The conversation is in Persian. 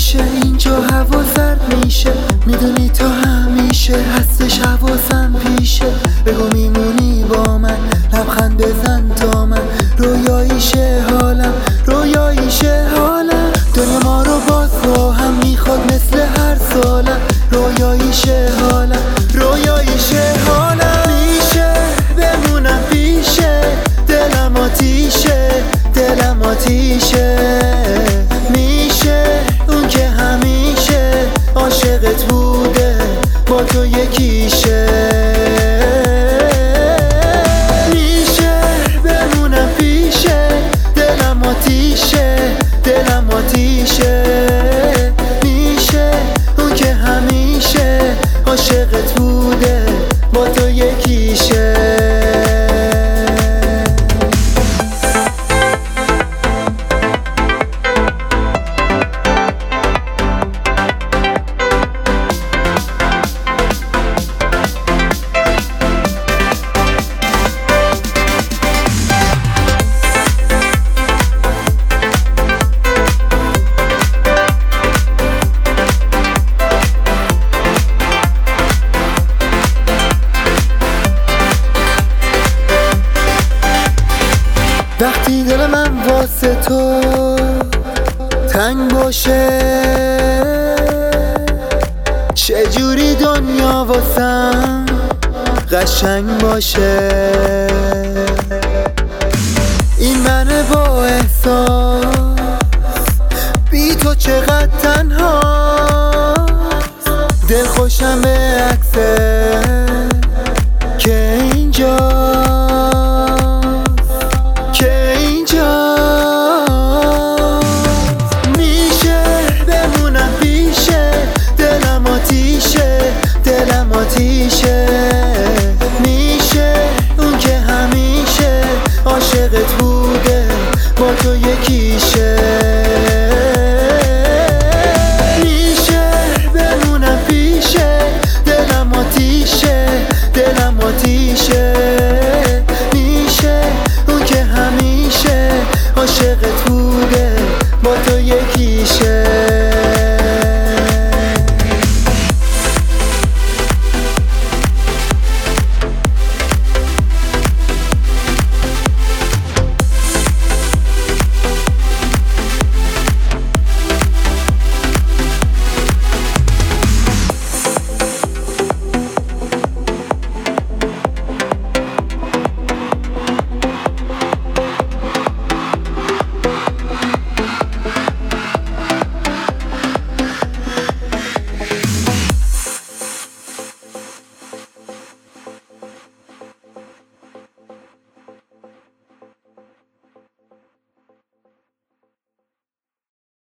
میشه اینجا هوا زرد میشه، میدونی تا همیشه هستش حواسم پیشه. بگو میمونی با من، لبخند بزن تا من رویاییشه حالم، رویاییشه حالم. دنیا ما رو باز با هم میخواد مثل هر سالم، رویاییشه حالم، رویاییشه حالم. میشه بمونم پیشه، دلم آتیشه، دلم آتیشه. میشه اون که همیشه عاشقت بوده با تو یکیشه. میشه بمونم پیشه، دلم آتیشه، دلم آتیشه. میشه اون که همیشه عاشقت بوده با تو یکیشه. وقتی دل من واسه تو تنگ باشه، چجوری دنیا واسم قشنگ باشه. این من با احساس بی تو چقدر تنها، دل خوشم به عکست